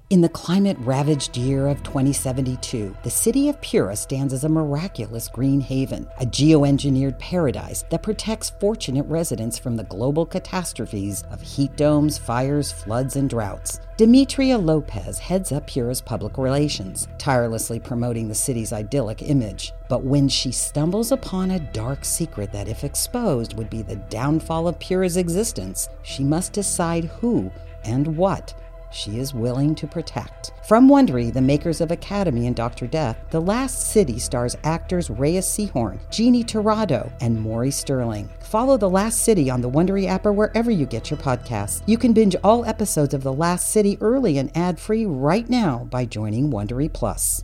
In the climate-ravaged year of 2072, the city of Pura stands as a miraculous green haven, a geoengineered paradise that protects fortunate residents from the global catastrophes of heat domes, fires, floods, and droughts. Demetria Lopez heads up Pura's public relations, tirelessly promoting the city's idyllic image. But when she stumbles upon a dark secret that, if exposed, would be the downfall of Pura's existence, she must decide who and what she is willing to protect. From Wondery, the makers of Academy and Dr. Death, The Last City stars actors Reyes Sehorn, Jeannie Torrado, and Maury Sterling. Follow The Last City on the Wondery app or wherever you get your podcasts. You can binge all episodes of The Last City early and ad-free right now by joining Wondery Plus.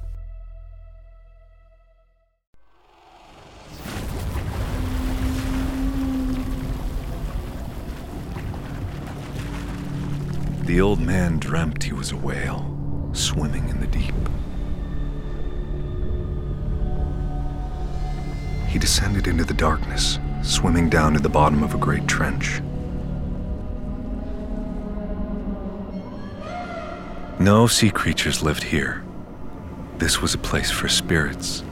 The old man dreamt he was a whale, swimming in the deep. He descended into the darkness, swimming down to the bottom of a great trench. No sea creatures lived here. This was a place for spirits.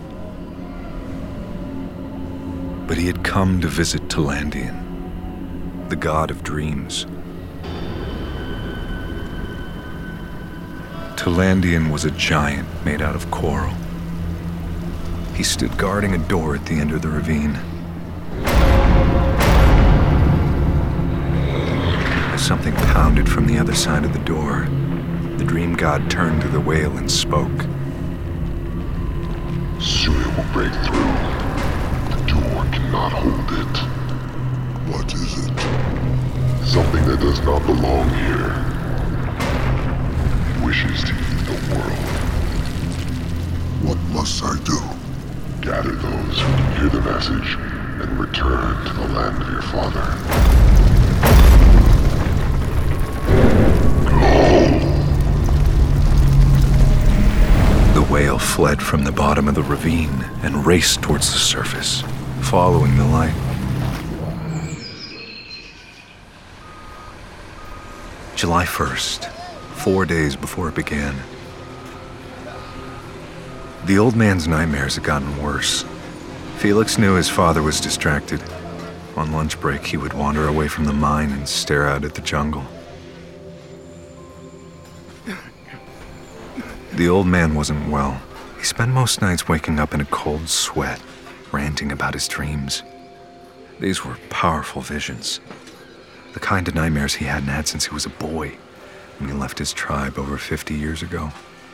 But he had come to visit Talandian, the god of dreams. Talandian was a giant made out of coral. He stood guarding a door at the end of the ravine. As something pounded from the other side of the door, the dream god turned to the whale and spoke. Soon it will break through. The door cannot hold it. What is it? Something that does not belong here. Wishes to eat the world. What must I do? Gather those who can hear the message and return to the land of your father. Go! The whale fled from the bottom of the ravine and raced towards the surface, following the light. July 1st. 4 days before it began. The old man's nightmares had gotten worse. Felix knew his father was distracted. On lunch break, he would wander away from the mine and stare out at the jungle. The old man wasn't well. He spent most nights waking up in a cold sweat, ranting about his dreams. These were powerful visions, the kind of nightmares he hadn't had since he was a boy, when he left his tribe over 50 years ago.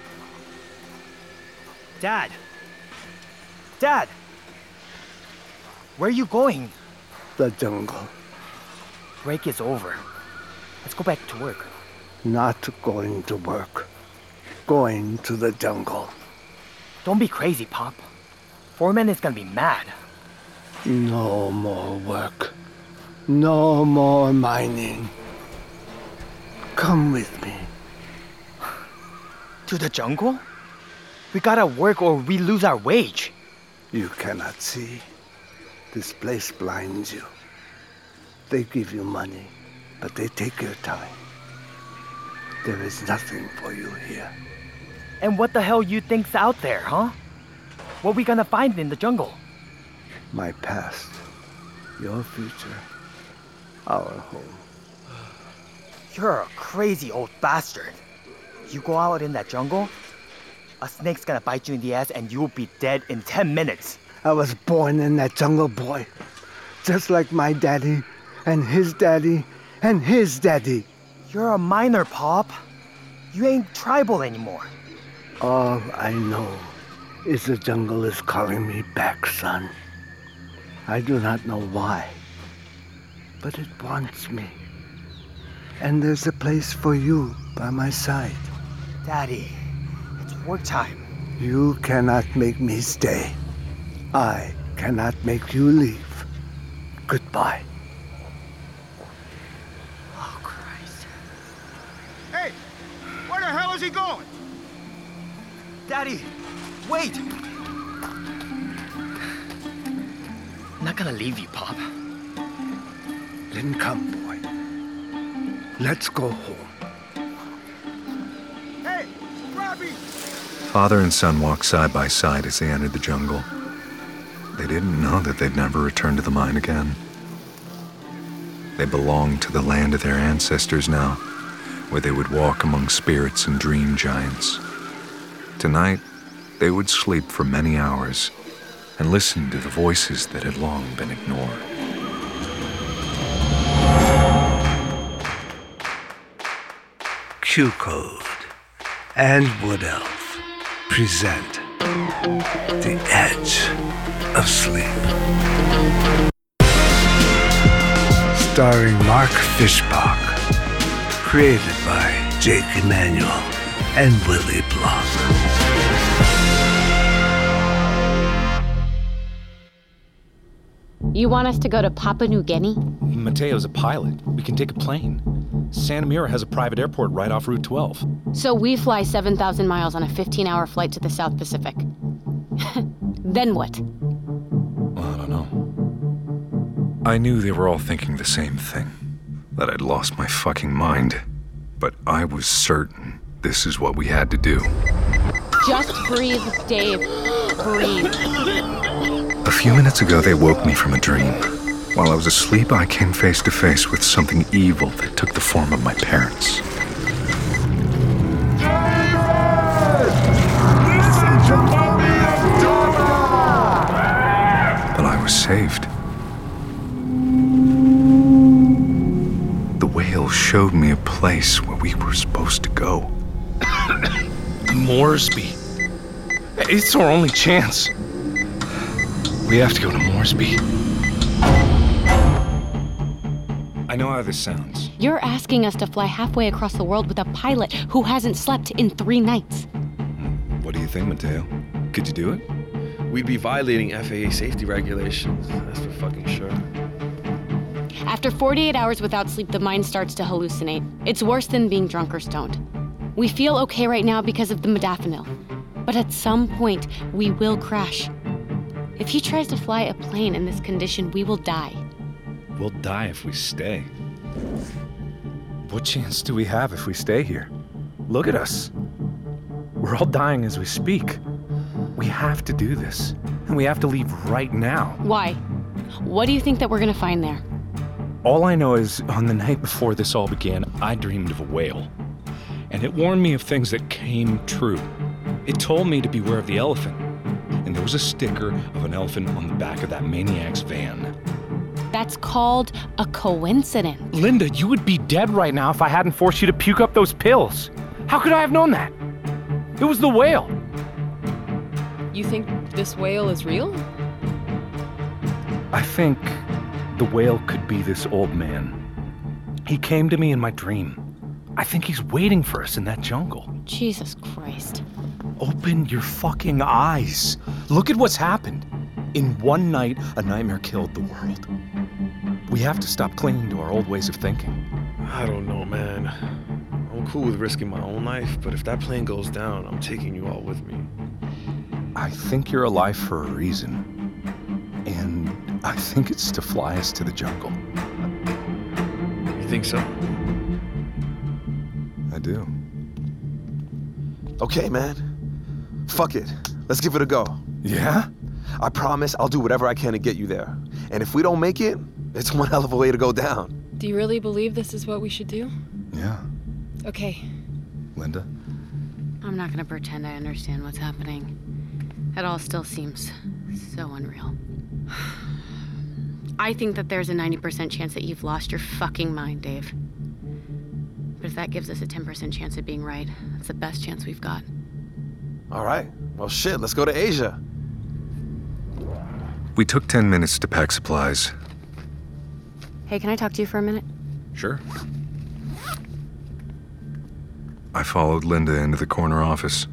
Dad! Dad! Where are you going? The jungle. Break is over. Let's go back to work. Not going to work. Going to the jungle. Don't be crazy, Pop. Foreman is gonna be mad. No more work. No more mining. Come with me. To the jungle? We gotta work or we lose our wage. You cannot see. This place blinds you. They give you money, but they take your time. There is nothing for you here. And what the hell you think's out there, huh? What we gonna find in the jungle? My past, your future, our home. You're a crazy old bastard. You go out in that jungle, a snake's gonna bite you in the ass and you'll be dead in 10 minutes. I was born in that jungle, boy. Just like my daddy, and his daddy, and his daddy. You're a miner, Pop. You ain't tribal anymore. All I know is the jungle is calling me back, son. I do not know why, but it wants me. And there's a place for you by my side. Daddy, it's work time. You cannot make me stay. I cannot make you leave. Goodbye. Oh, Christ. Hey, where the hell is he going? Daddy, wait! I'm not gonna leave you, Pop. Then come, boy. Let's go home. Hey, Father and son walked side by side as they entered the jungle. They didn't know that they'd never return to the mine again. They belonged to the land of their ancestors now, where they would walk among spirits and dream giants. Tonight, they would sleep for many hours and listen to the voices that had long been ignored. Q-Code and Wood Elf present The Edge of Sleep. Starring Mark Fishbach. Created by Jake Emanuel and Willie Block. You want us to go to Papua New Guinea? Mateo's a pilot. We can take a plane. Santa Mira has a private airport right off Route 12. So we fly 7,000 miles on a 15-hour flight to the South Pacific. Then what? Well, I don't know. I knew they were all thinking the same thing, that I'd lost my fucking mind. But I was certain this is what we had to do. Just breathe, Dave. Breathe. A few minutes ago, they woke me from a dream. While I was asleep, I came face to face with something evil that took the form of my parents. But I was saved. The whale showed me a place where we were supposed to go. Moresby. It's our only chance. We have to go to Moresby. I know how this sounds. You're asking us to fly halfway across the world with a pilot who hasn't slept in 3 nights. What do you think, Mateo? Could you do it? We'd be violating FAA safety regulations, that's for fucking sure. After 48 hours without sleep, the mind starts to hallucinate. It's worse than being drunk or stoned. We feel okay right now because of the modafinil. But at some point, we will crash. If he tries to fly a plane in this condition, we will die. We'll die if we stay. What chance do we have if we stay here? Look at us. We're all dying as we speak. We have to do this, and we have to leave right now. Why? What do you think that we're gonna find there? All I know is, on the night before this all began, I dreamed of a whale. And it warned me of things that came true. It told me to beware of the elephant. And there was a sticker of an elephant on the back of that maniac's van. That's called a coincidence. Linda, you would be dead right now if I hadn't forced you to puke up those pills. How could I have known that? It was the whale. You think this whale is real? I think the whale could be this old man. He came to me in my dream. I think he's waiting for us in that jungle. Jesus Christ. Open your fucking eyes. Look at what's happened. In one night, a nightmare killed the world. We have to stop clinging to our old ways of thinking. I don't know, man. I'm cool with risking my own life, but if that plane goes down, I'm taking you all with me. I think you're alive for a reason. And I think it's to fly us to the jungle. You think so? I do. Okay, man. Fuck it. Let's give it a go. Yeah? I promise I'll do whatever I can to get you there. And if we don't make it, it's one hell of a way to go down. Do you really believe this is what we should do? Yeah. Okay. Linda? I'm not gonna pretend I understand what's happening. It all still seems so unreal. I think that there's a 90% chance that you've lost your fucking mind, Dave. But if that gives us a 10% chance of being right, that's the best chance we've got. All right. Well, shit, let's go to Asia. We took 10 minutes to pack supplies. Hey, can I talk to you for a minute? Sure. I followed Linda into the corner office.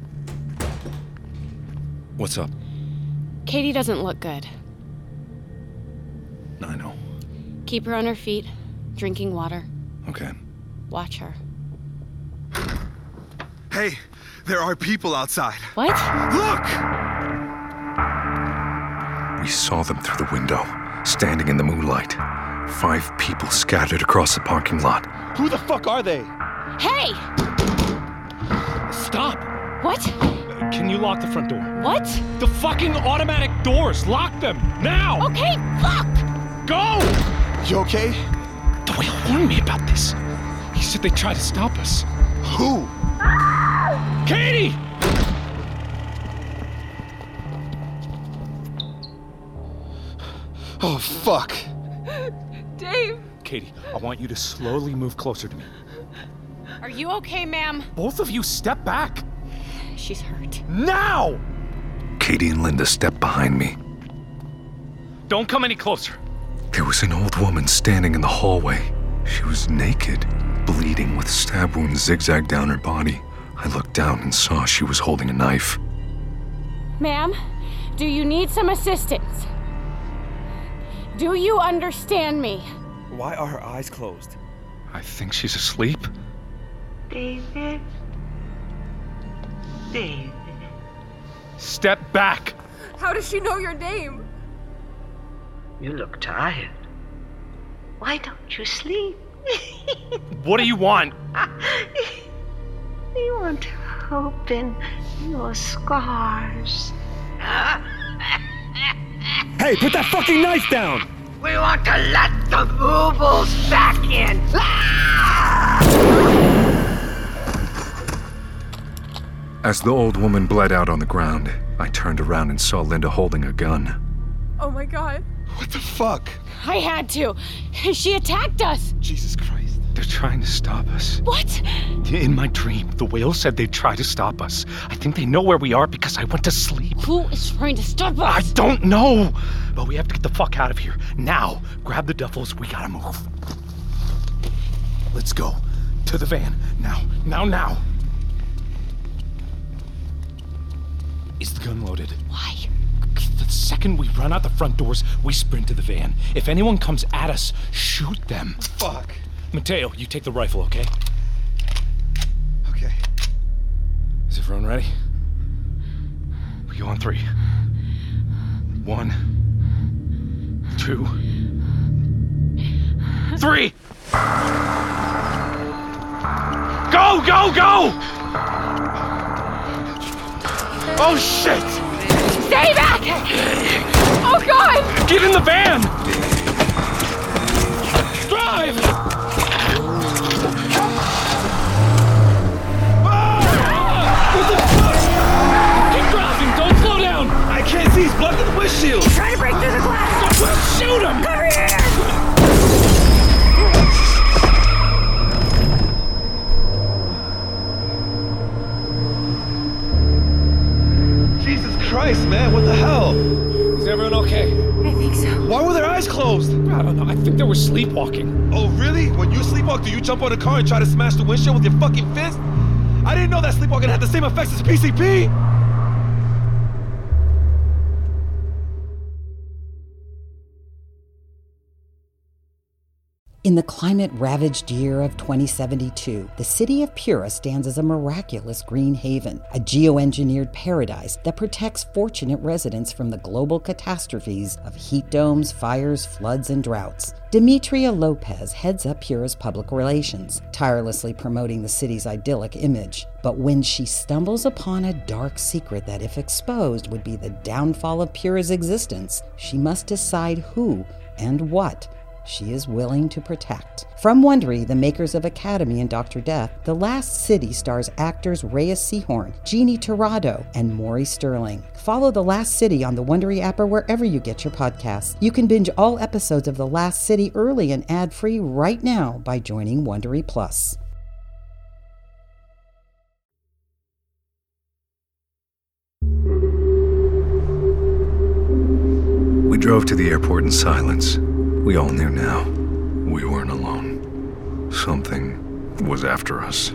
What's up? Katie doesn't look good. I know. Keep her on her feet, drinking water. Okay. Watch her. Hey, there are people outside. What? Look! We saw them through the window, standing in the moonlight. 5 people scattered across the parking lot. Who the fuck are they? Hey! Stop! What? Can you lock the front door? What? The fucking automatic doors! Lock them! Now! Okay, fuck! Go! You okay? The whale warned me about this. He said they'd try to stop us. Who? Katie! Oh, fuck. Dave! Katie, I want you to slowly move closer to me. Are you okay, ma'am? Both of you step back. She's hurt. Now! Katie and Linda stepped behind me. Don't come any closer. There was an old woman standing in the hallway. She was naked, bleeding with stab wounds zigzagged down her body. I looked down and saw she was holding a knife. Ma'am, do you need some assistance? Do you understand me? Why are her eyes closed? I think she's asleep. David? David? Step back! How does she know your name? You look tired. Why don't you sleep? What do you want? We want to open your scars. Hey, put that fucking knife down! We want to let the boobles back in. As the old woman bled out on the ground, I turned around and saw Linda holding a gun. Oh my god. What the fuck? I had to. She attacked us. Jesus Christ. They're trying to stop us. What? In my dream, the whale said they'd try to stop us. I think they know where we are because I went to sleep. Who is trying to stop us? I don't know! But we have to get the fuck out of here. Now! Grab the duffels, we gotta move. Let's go. To the van. Now. Now. Is the gun loaded? Why? The second we run out the front doors, we sprint to the van. If anyone comes at us, shoot them. Fuck. Mateo, you take the rifle, okay? Okay. Is everyone ready? We go on 3. 1, 2, 3! Go! Oh shit! Stay back! Oh god! Get in the van! Drive! What the fuck? Keep driving! Don't slow down! I can't see, he's blocking the windshield! He's trying to break through the glass! Shoot him! Come here! Jesus Christ, man, what the hell? Is everyone okay? I think so. Why were their eyes closed? I don't know. I think they were sleepwalking. Oh, really? When you sleepwalk, do you jump on a car and try to smash the windshield with your fucking fist? I didn't know that sleepwalking had the same effects as PCP! In the climate-ravaged year of 2072, the city of Pura stands as a miraculous green haven, a geoengineered paradise that protects fortunate residents from the global catastrophes of heat domes, fires, floods, and droughts. Demetria Lopez heads up Pura's public relations, tirelessly promoting the city's idyllic image. But when she stumbles upon a dark secret that, if exposed, would be the downfall of Pura's existence, she must decide who and what she is willing to protect. From Wondery, the makers of Academy and Dr. Death, The Last City stars actors Reyes Sehorn, Jeannie Torrado, and Maury Sterling. Follow The Last City on the Wondery app or wherever you get your podcasts. You can binge all episodes of The Last City early and ad-free right now by joining Wondery Plus. We drove to the airport in silence. We all knew now. We weren't alone. Something was after us.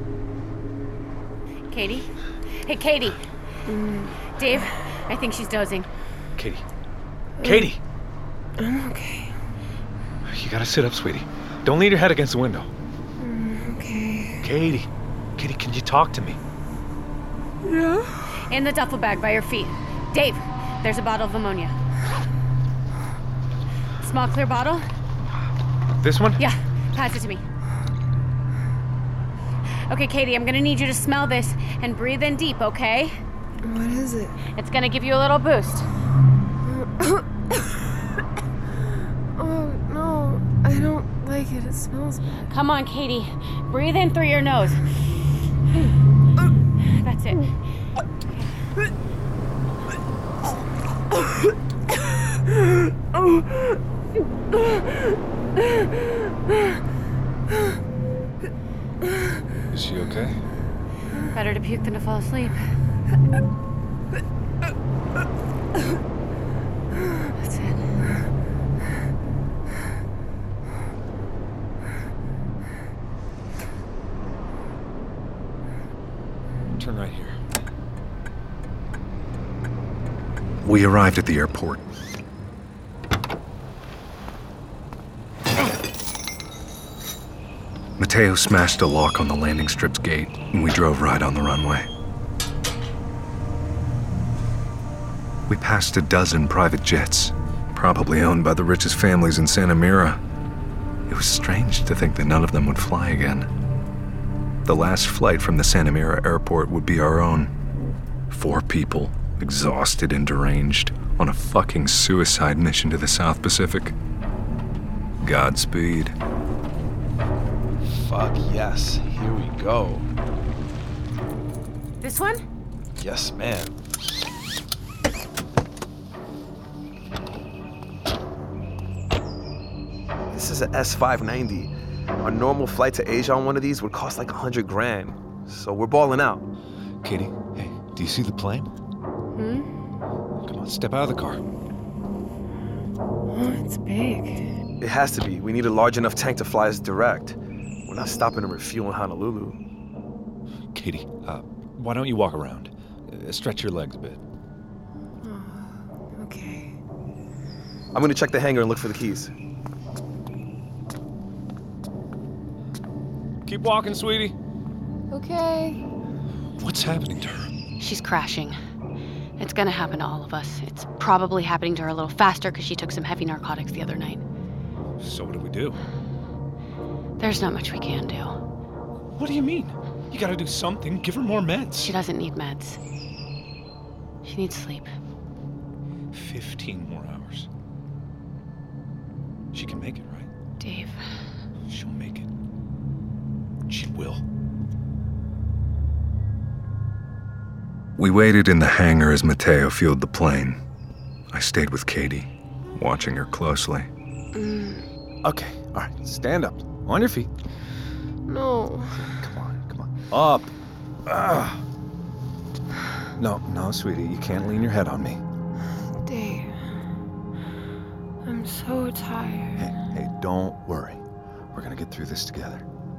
Katie? Hey, Katie. Dave, I think she's dozing. Katie. Katie! I'm okay. You gotta sit up, sweetie. Don't lean your head against the window. Okay. Katie, can you talk to me? Yeah? In the duffel bag by your feet. Dave, there's a bottle of ammonia. Small clear bottle? This one? Yeah, pass it to me. Okay, Katie, I'm gonna need you to smell this and breathe in deep, okay? What is it? It's gonna give you a little boost. Oh, no. I don't like it. It smells bad. Come on, Katie. Breathe in through your nose. That's it. Is she okay? Better to puke than to fall asleep. That's it. Turn right here. We arrived at the airport. Mateo smashed a lock on the landing strip's gate, and we drove right on the runway. We passed a dozen private jets, probably owned by the richest families in Santa Mira. It was strange to think that none of them would fly again. The last flight from the Santa Mira airport would be our own. 4 people, exhausted and deranged, on a fucking suicide mission to the South Pacific. Godspeed. Fuck yes, here we go. This one? Yes, ma'am. This is a S590. A normal flight to Asia on one of these would cost like $100,000. So we're balling out. Katie, hey, do you see the plane? Come on, step out of the car. Oh, it's big. It has to be. We need a large enough tank to fly us direct. We're not stopping to refuel in Honolulu. Katie, why don't you walk around? Stretch your legs a bit. Oh, okay. I'm gonna check the hangar and look for the keys. Keep walking, sweetie. Okay. What's happening to her? She's crashing. It's gonna happen to all of us. It's probably happening to her a little faster because she took some heavy narcotics the other night. So what do we do? There's not much we can do. What do you mean? You gotta do something. Give her more meds. She doesn't need meds. She needs sleep. 15 more hours. She can make it, right? Dave. She'll make it. She will. We waited in the hangar as Mateo fueled the plane. I stayed with Katie, watching her closely. Okay, all right, stand up. On your feet. No. Come on. Up. No, sweetie, you can't lean your head on me. Dave. I'm so tired. Hey, don't worry. We're gonna get through this together.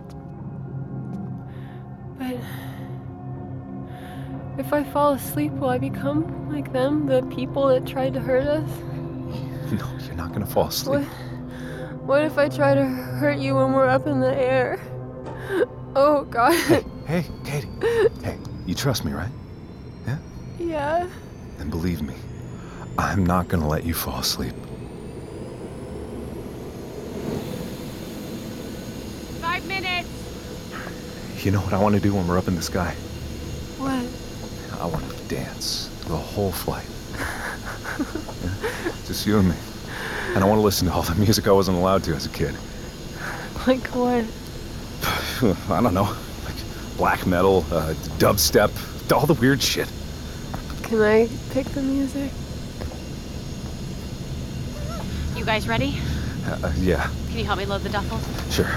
But if I fall asleep, will I become like them, the people that tried to hurt us? No, you're not gonna fall asleep. What if I try to hurt you when we're up in the air? Oh, God. Hey, Katie. Hey, you trust me, right? Yeah? Yeah. Then believe me, I'm not gonna let you fall asleep. 5 minutes. You know what I want to do when we're up in the sky? What? I want to dance the whole flight. Yeah? Just you and me. And I want to listen to all the music I wasn't allowed to as a kid. Like what? I don't know. Like black metal, dubstep, all the weird shit. Can I pick the music? You guys ready? Yeah. Can you help me load the duffels? Sure.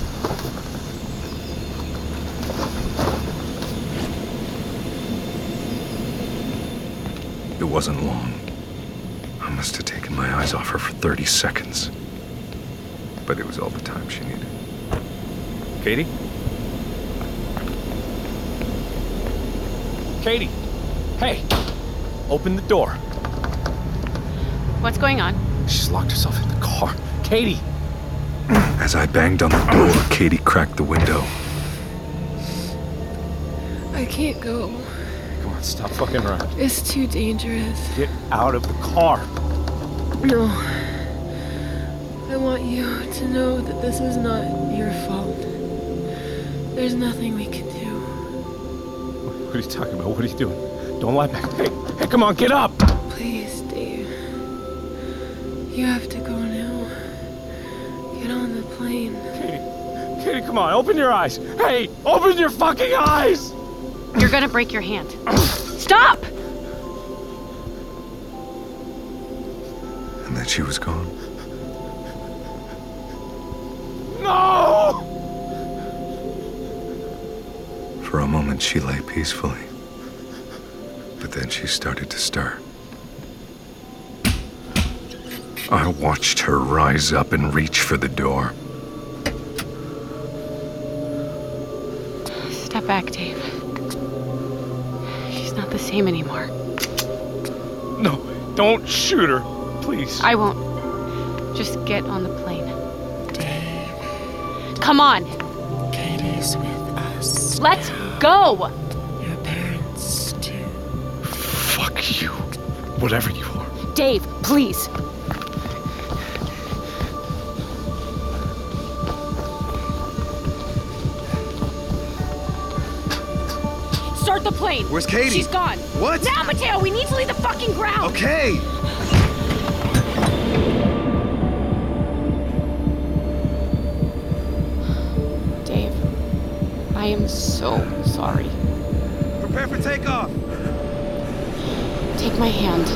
It wasn't long. I must have taken my eyes off her for 30 seconds. But it was all the time she needed. Katie? Katie! Hey! Open the door. What's going on? She's locked herself in the car. Katie! As I banged on the door, Katie cracked the window. I can't go. Come on, stop fucking around. It's too dangerous. Get out of the car. No. I want you to know that this is not your fault. There's nothing we can do. What are you talking about? What are you doing? Don't lie back. Hey, come on, get up! Please, Dave. You have to go now. Get on the plane. Katie, come on, open your eyes. Hey, open your fucking eyes! You're gonna break your hand. Stop! And then she was gone. No! For a moment, she lay peacefully. But then she started to stir. I watched her rise up and reach for the door. Step back, Dave. She's not the same anymore. No, don't shoot her, please. I won't. Just get on the plane. Dave. Come on. Katie's with us. Let's go! Your parents, too. Fuck you. Whatever you are. Dave, please. Start the plane. Where's Katie? She's gone. What? Now, Mateo, we need to leave the fucking ground. Okay. Dave, I am so sorry. Prepare for takeoff. Take my hand.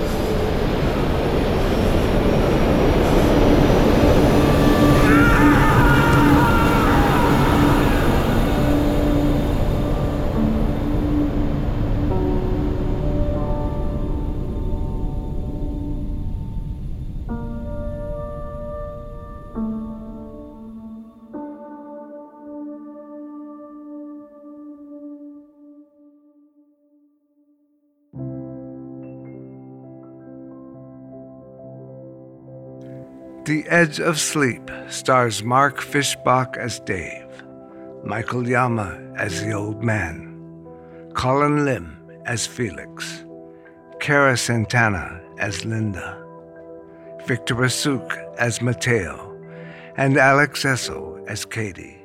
The Edge of Sleep stars Mark Fischbach as Dave, Michael Yama as the Old Man, Colin Lim as Felix, Cara Santana as Linda, Victor Asuk as Mateo, and Alex Esso as Katie.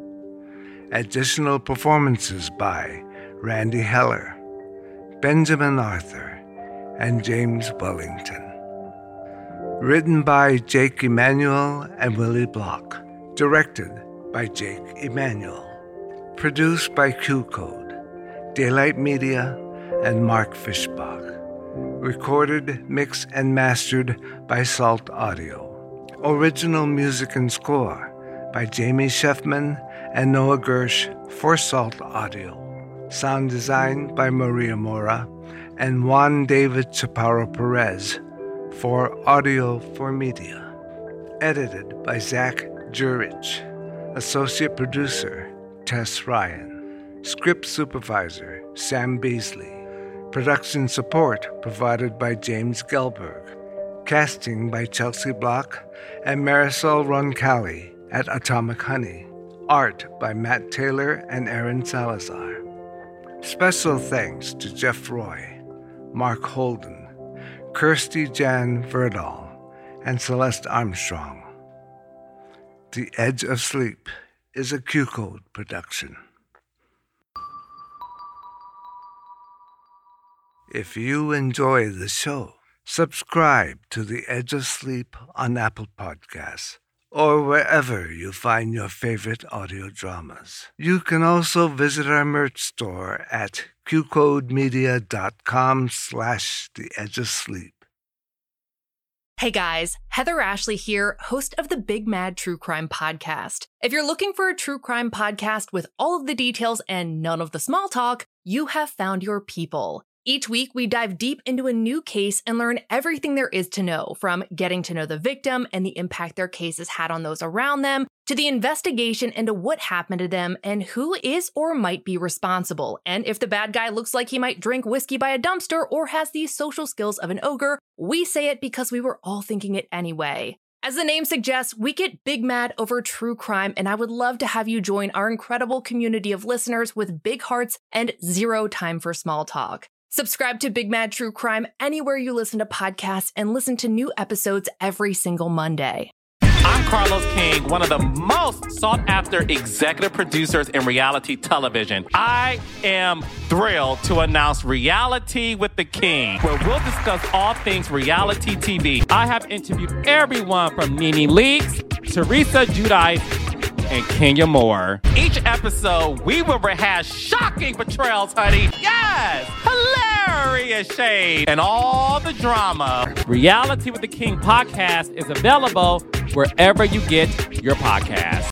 Additional performances by Randy Heller, Benjamin Arthur, and James Wellington. Written by Jake Emanuel and Willie Block. Directed by Jake Emanuel. Produced by Q Code, Daylight Media, and Mark Fischbach. Recorded, mixed, and mastered by Salt Audio. Original music and score by Jamie Sheffman and Noah Gersh for Salt Audio. Sound design by Maria Mora and Juan David Chaparro Perez for Audio for Media. Edited by Zach Jurich. Associate producer, Tess Ryan. Script supervisor, Sam Beasley. Production support provided by James Gelberg. Casting by Chelsea Block and Marisol Roncalli at Atomic Honey. Art by Matt Taylor and Aaron Salazar. Special thanks to Jeff Roy, Mark Holden, Kirsty Jan Verdal, and Celeste Armstrong. The Edge of Sleep is a Q-Code production. If you enjoy the show, subscribe to The Edge of Sleep on Apple Podcasts or wherever you find your favorite audio dramas. You can also visit our merch store at qcodemedia.com/theedgeofsleep. Hey guys, Heather Ashley here, host of the Big Mad True Crime Podcast. If you're looking for a true crime podcast with all of the details and none of the small talk, you have found your people. Each week, we dive deep into a new case and learn everything there is to know, from getting to know the victim and the impact their case has had on those around them, to the investigation into what happened to them and who is or might be responsible. And if the bad guy looks like he might drink whiskey by a dumpster or has the social skills of an ogre, we say it because we were all thinking it anyway. As the name suggests, we get big mad over true crime, and I would love to have you join our incredible community of listeners with big hearts and zero time for small talk. Subscribe to Big Mad True Crime anywhere you listen to podcasts and listen to new episodes every single Monday. I'm Carlos King, one of the most sought-after executive producers in reality television. I am thrilled to announce Reality with the King, where we'll discuss all things reality TV. I have interviewed everyone from Nene Leakes, Teresa Giudice, and Kenya Moore. Each episode, we will rehash shocking betrayals, honey. Yes! Hilarious shade and all the drama. Reality with the King podcast is available wherever you get your podcast.